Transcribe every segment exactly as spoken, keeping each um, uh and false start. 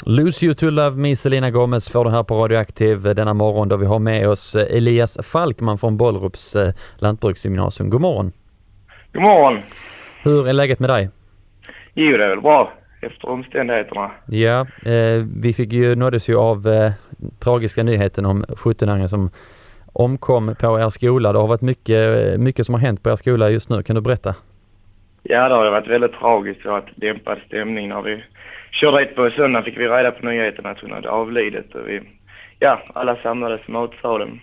Lose You To Love Me, Selena Gomez får det här på Radioaktiv denna morgon då vi har med oss Elias Falkman från Bollrups lantbruksgymnasium. God morgon. God morgon. Hur är läget med dig? Jo, det är väl bra efter omständigheterna. Ja, eh, vi fick ju nåddes ju av eh, tragiska nyheten om sjuttonåringen som omkom på er skola. Det har varit mycket, mycket som har hänt på er skola just nu. Kan du berätta? Ja, det har varit väldigt tragiskt och att dämpad stämning. När vi körde hit på söndag fick vi reda på nyheten att hon hade avlidit. Och vi, ja, alla samlades i matsalen.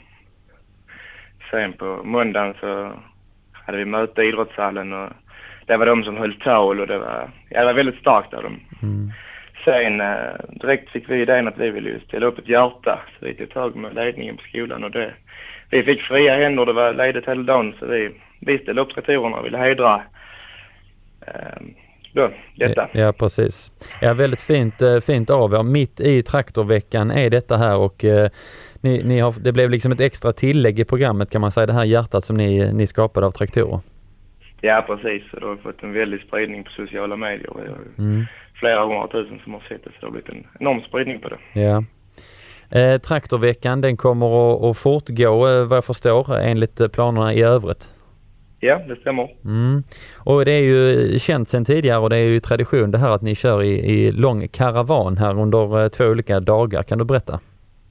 Sen på måndagen så hade vi möte i idrottshallen och det var de som höll tal och det var, ja, det var väldigt starkt av dem. Mm. Sen eh, direkt fick vi idén att vi ville ställa upp ett hjärta. Så vi tog tag med ledningen på skolan och det, vi fick fria händer, det var ledigt hela dagen. Så vi, vi ställde upp traktorerna och ville hedra eh, då, detta. Ja, precis. Ja, väldigt fint, fint av er. Mitt i traktorveckan är detta här och eh, ni, ni har, det blev liksom ett extra tillägg i programmet kan man säga, det här hjärtat som ni, ni skapade av traktorer. Ja, precis. Det har fått en väldig spridning på sociala medier. Mm. Flera hundratusen som har sett det, så det har blivit en enorm spridning på det. Ja. Eh, traktorveckan, den kommer att, att fortgå eh, vad jag förstår enligt planerna i övrigt. Ja, det stämmer. Mm. Och det är ju känt sedan tidigare och det är ju tradition det här att ni kör i, i lång karavan här under eh, två olika dagar. Kan du berätta?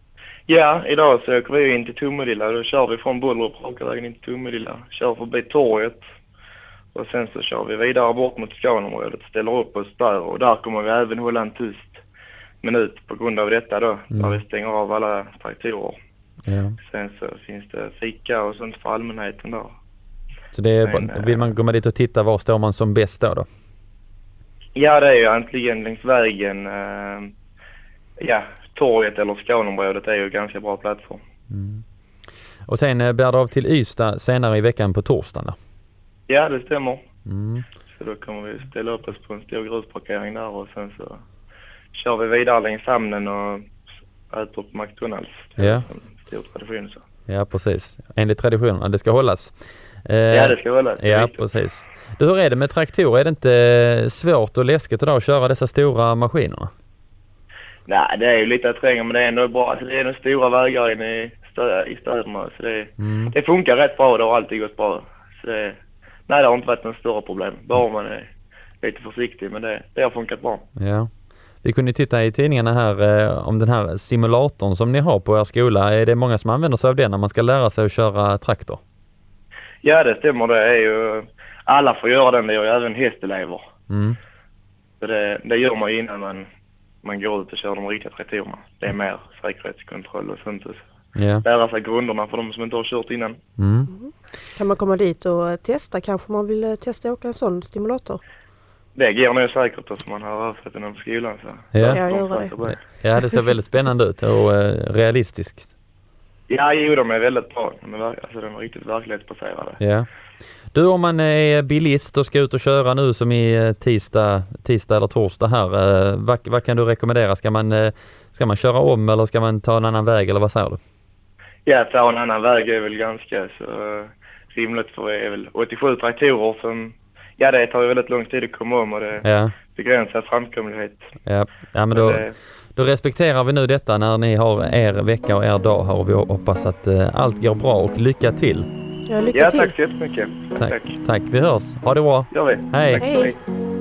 Ja, idag så åker vi in till Tomelilla. Då kör vi från Bollrup och åker vägen in till Tomelilla. Kör förbi torget. Och sen så kör vi vidare bort mot Skanområdet, ställer upp oss där och där kommer vi även hålla en tyst minut på grund av detta då, mm. där vi stänger av alla traktorer. Ja. Sen så finns det fika och sånt för allmänheten där. Så det är, Men, vill man gå med dit och titta, var står man som bäst då? då? Ja, det är ju egentligen längs vägen, äh, ja, torget eller Skanområdet är ju ganska bra platser. Mm. Och sen bär det av till Ystad senare i veckan på torsdagen då? Ja, det stämmer. Mm. Så då kommer vi ställa upp oss på en stor grusparkering där och sen så kör vi vidare längs hamnen och äter på McDonalds. Det är ja. En stor tradition så. Ja, precis. Enligt traditionerna, det ska hållas. Eh, ja, det ska hållas. Ja, riktigt. Precis. Du, hur är det med traktorer? Är det inte svårt och läskigt idag att köra dessa stora maskinerna? Nej, det är ju lite trängre, men det är ändå bra. Alltså, det är de stora vägar inne i, stö- i städerna. Så det, mm. det funkar rätt bra och det har alltid gått bra. Så det, nej, det har inte varit något större problem. Bara man är lite försiktig, men det, det har funkat bra. Ja. Vi kunde titta i tidningarna här eh, om den här simulatorn som ni har på er skola. Är det många som använder sig av den när man ska lära sig att köra traktor? Ja, det stämmer. Det är ju, alla får göra den, det gör ju även hästelever. Mm. Så det, det gör man innan man, man går ut och kör de riktiga traktorerna. Det är mer säkerhetskontroll och sånt. Yeah. Lära sig grunderna för de som inte har kört innan. Mm. Mm. Kan man komma dit och testa? Kanske man vill testa åka en sån stimulator? Det går nog säkert så man har rört inom skolan. Så. Ja. Jag gör det. Ja, det ser väldigt spännande ut och eh, realistiskt. Ja, jo, de är väldigt bra. De är, alltså, de är riktigt verklighetsbaserade. Ja. Du, om man är bilist och ska ut och köra nu som i tisdag, tisdag eller torsdag här, eh, vad, vad kan du rekommendera? Ska man, eh, ska man köra om eller ska man ta en annan väg eller vad säger du? Ja, ta en annan väg är väl ganska så uh, rimligt, för det är väl åttiosju traktorer som, ja, det tar ju väldigt lång tid att komma om och det ja. begränsar framkomlighet. Ja, ja men då, det, då respekterar vi nu detta när ni har er vecka och er dag här och vi hoppas att uh, allt går bra och lycka till. Ja, lycka ja till. tack så jättemycket. Tack, tack. tack. Vi hörs. Ha det bra. Gör vi. Hej. Hej.